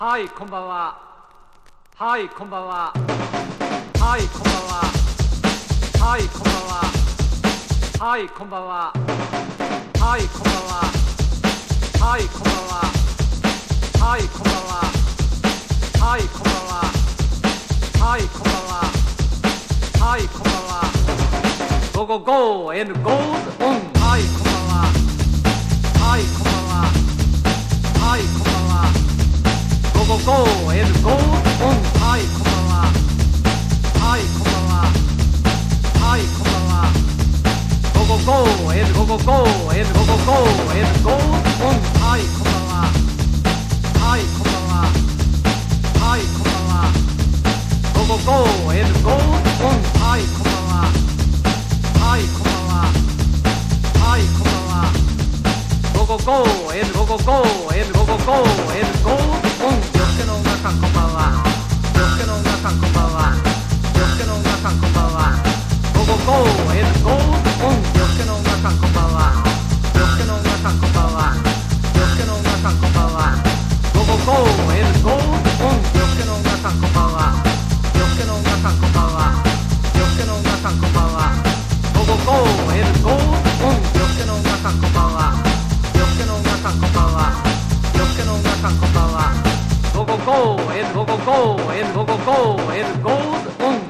はい、こんばんは。はい、こんばんは。はい、こんばんは。はい、こんばんは。はい、こんばんは。はい、こんばんは。はい、こんばんは。はい、こんばんは。はい、こんばんは。はい、こんばんは。はい、こんばんは。ゴゴゴー and goes on。はい、こんばんは。はい、こんばんは。はい、こんばんは。ゴゴゴー and goes on。はい、こんばんは。はい、こんばんは。はい、こんばんは。ゴゴゴー and ゴゴゴー and ゴゴゴー and goes on。はい、こんばんは。はい、こんばんは。はい、こんばんは。ゴゴゴー and goes on。はい、こんばんは。はい、こんばんは。はい、こんばんは。ゴゴゴー and ゴゴゴー and ゴゴゴー and goes on。夜更けの皆さんこんばんは。夜更けの皆さんこんばんは。夜更けの皆さんこんばんは。ゴゴゴー and goes on。夜更けの皆さんこんばんは。夜更けの皆さんこんばんは。夜更けの皆さんこんばんは。ゴゴゴー and goes on。夜更けの皆さんこんばんは。夜更けの皆さんこんばんは。夜更けの皆さんこんばんは。ゴゴゴー and goes on。夜更けの皆さんこんばんは。夜更けの皆さんこんばんは。夜更けの皆さんこんばんは。ゴゴゴー and ゴゴゴー and ゴゴゴー and goes on。